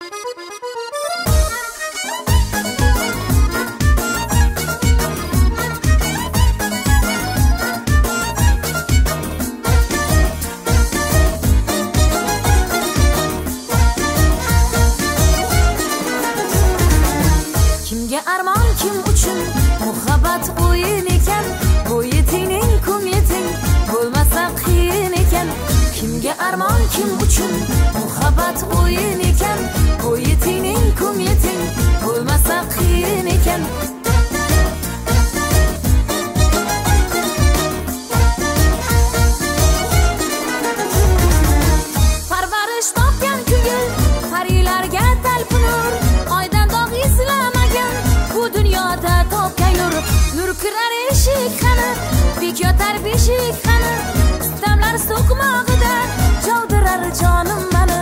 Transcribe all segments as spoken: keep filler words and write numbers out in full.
Kimga armon kim uchun muhabbat o'yin ekan, bu yetingning ko'ngling bo'lmasa qiyin ekan. Kimga armon kim uchun muhabbat o'yin ekan, bu yetingning ko'ngling bo'lmasa qiyin ekan. Parvarish topgan ko'ngil parilarga talpinur, oydan dog' izlamagan bu dunyoda topgan nur. Nur kirar eshik qani, bek yotar beshik qani, istamlar so'qmog'ida jovdirar jonim mani.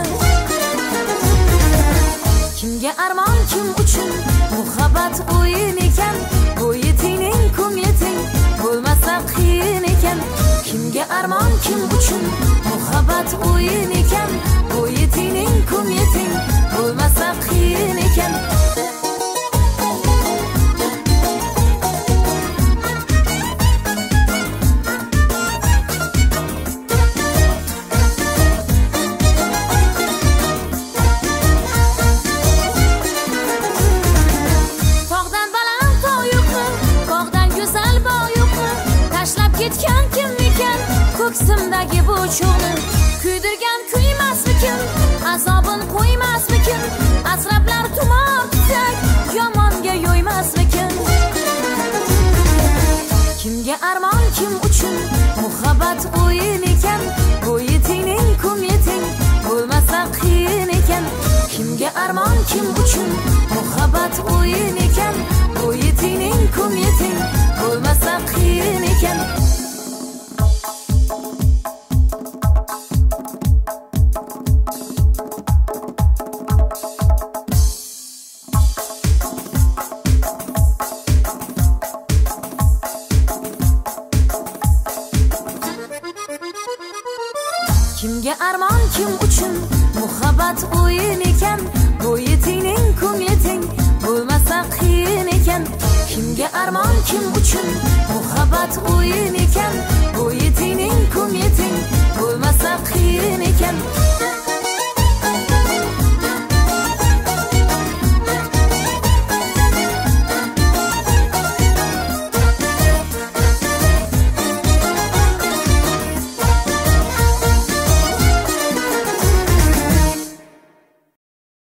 Kimga armon kim uchun muhabbat o'yin ekan, bu yetingning ko'ngling bo'lmasa qiyin ekan. Kimga armon kim uchun muhabbat o'yin ekan, bu yetingning ko'ngling bo'lmasa qiyin ekan. Ketgan kim ekan ko'ksimdagi bu cho'g'ni, kuydirgan kuymasmikin, azobin qo'ymasmikin, asrablar tumor tutsak yomonga yo'ymasmikin. Kimga armon kim uchun muhabbat o'yin ekan, bu yetingning ko'ngling bo'lmasa qiyin ekan. Kimga armon kim uchun muhabbat o'yin ekan, bu yetingning ko'ngling bo'lmasa qiyin ekan. Kimga armon kim uchun muhabbat o'yin ekan, bu yetingning ko'ngling bo'lmasa qiyin ekan. Kimga armon kim uchun muhabbat o'yin